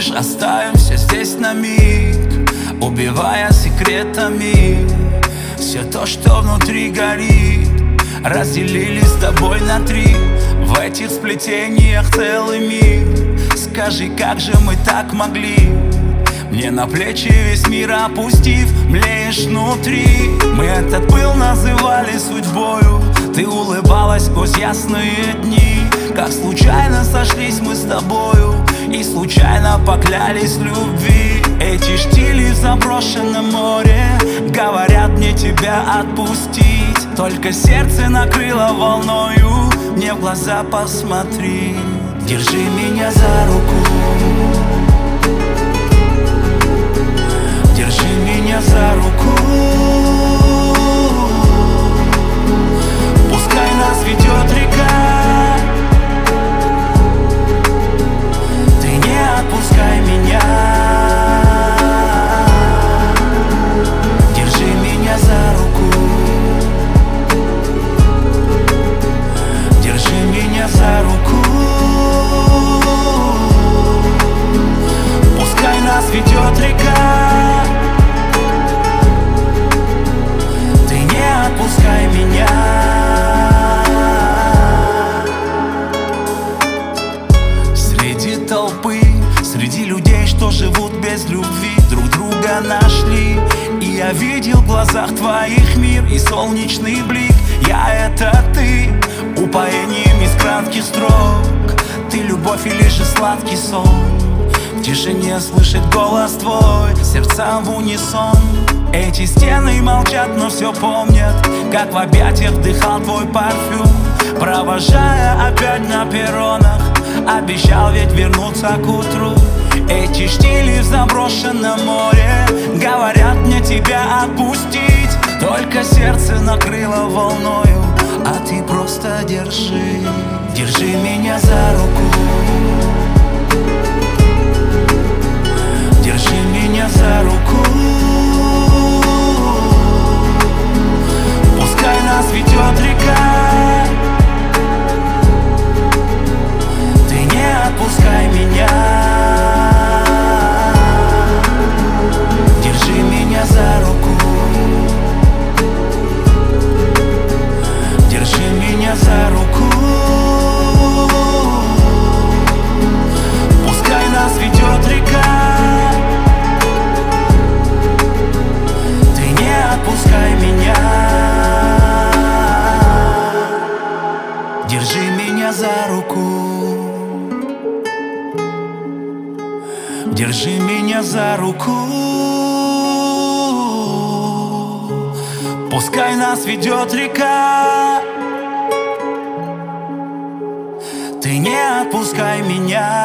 хочешь, оставимся здесь на миг, убивая секретами все то, что внутри горит. Разделили с тобой на три, в этих сплетениях целый мир. Скажи, как же мы так могли? Мне на плечи весь мир опустив, млеешь внутри. Мы этот пыл называли судьбою, ты улыбалась сквозь ясные дни. Как случайно сошлись мы с тобою и случайно поклялись в любви. Эти штили в заброшенном море говорят мне тебя отпустить. Только сердце накрыло волною, мне в глаза посмотри. Держи меня за руку, держи меня за руку. Пускай нас ведет река, ты не отпускай меня. Держи меня за руку, держи меня за руку. Пускай нас ведет река, ты не отпускай меня. Среди толпы, среди людей, что живут без любви, друг друга нашли. И я видел в глазах твоих мир и солнечный блик. Я — это ты, упоением из кратких строк. Ты любовь или же сладкий сон? В тишине слышит голос твой, сердца в унисон. Эти стены молчат, но все помнят, как в объятиях вдыхал твой парфюм. Провожая опять на перронах, обещал ведь вернуться к утру. Эти штили в заброшенном море говорят мне тебя отпустить. Только сердце накрыло волною, а ты просто держи. Держи меня за руку, держи меня за руку. Пускай нас ведет река, ты не отпускай меня. Держи меня за руку, держи меня за руку. Пускай нас ведет река, ты не отпускай меня. Держи меня за руку, держи меня за руку. Пускай нас ведет река, ты не отпускай меня.